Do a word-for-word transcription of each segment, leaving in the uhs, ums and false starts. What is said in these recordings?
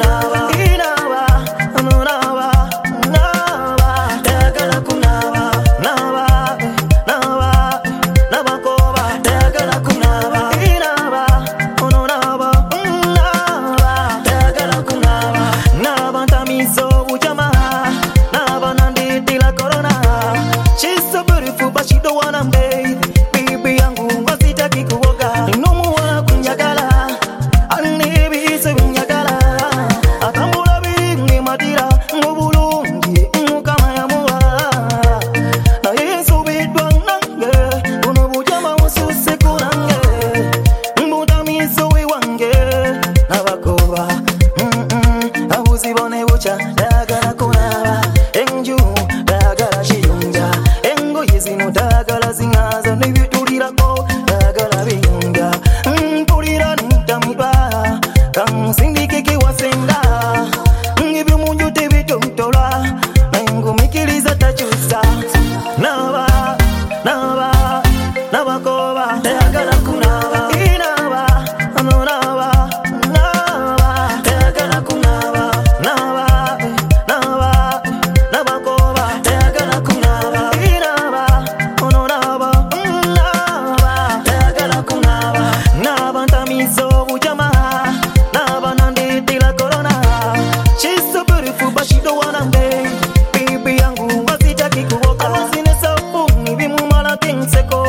kunaba inaba naba naba tegala kunaba naba naba naba koba tegala kunaba inaba naba naba tegala kunaba naba tamizo ujama naba nanditi la corona. She's so beautiful but she don't wanna bathe. Baby yangu wasitaki kuoga numu wana kunyagala anibi se kunyagala atambula bingi madira ngobulungi mukama ya muwa na yesu bidwa nange uno bujama ususe kunange mbutamizo wiwange nabakoba abuzibone bucha dagala kunaba enju dagala shiyunja engoye zino dagala zingaza nibitulirako dagala binga mpulira nitamiba kamusindikiki wasenda ngibyo munju tebitotola nengumikiriza tachusa naba naba nabakoba dagala kunaba inaba naba naba dagala kunaba naba naba nabakoba dagala kunaba inaba naba naba dagala kunaba naba tamizo ujama naba nanditi la corona. She's so beautiful but she don't wanna bathe. Baby yangu wasitaki kuoga wasine sabuni bimumala kinseko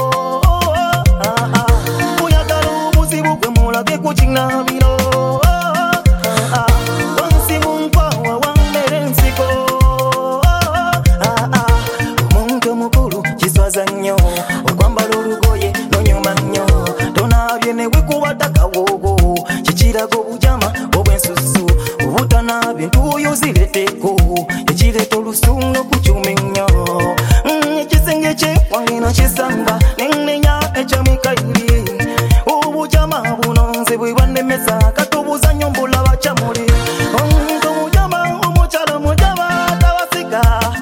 uyagala obuzibu bwe mulage kuchina bino wansibu nkwawa wambere nsiko omuntu mukulu kiswaza nnyo okwambala olugoye nonyuma nnyo tonabye ne wekuwata kawogo kikiraga obujama obwensusu obutanabye ntuuyo zireteko ekireta olusungo kukyuma ennyo ekisenge kye wangino kisamba nennenya ekyamikairi obujama buno nze bwe bwannemesa katubuza nnyo mbulaba kyamuli omuntu omujama omukyala omujama tawasika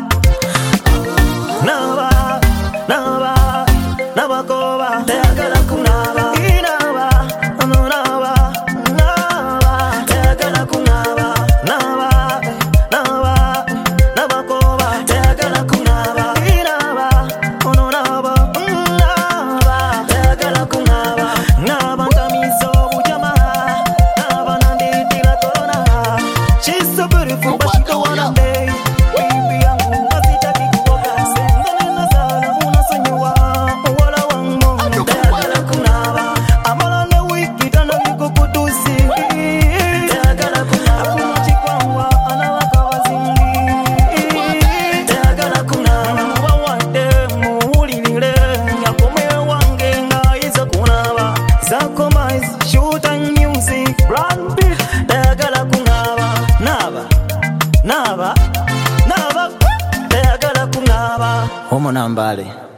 naba naba nabakoba tegala kunaba inaba naba naba tegala kunaba naba naba nabakoba tegala kunaba inaba naba naba tegala kunaba naba tamizo ujama naba nanditi la corona. She's so beautiful but she don't wanna bathe. Baby yangu wasitaki kuoga sendele na sala unasonyewa wala wangu tegala kunaba amala ne wiki tana biko kutusi tegala kunaba chikwawa anawaka wazingi tegala kunaba wawande muulilile yakome wange ngaiza kunaba zako mais shoot and music brand beat tegala kunaba naba naba naba tegala kunaba homo nambale.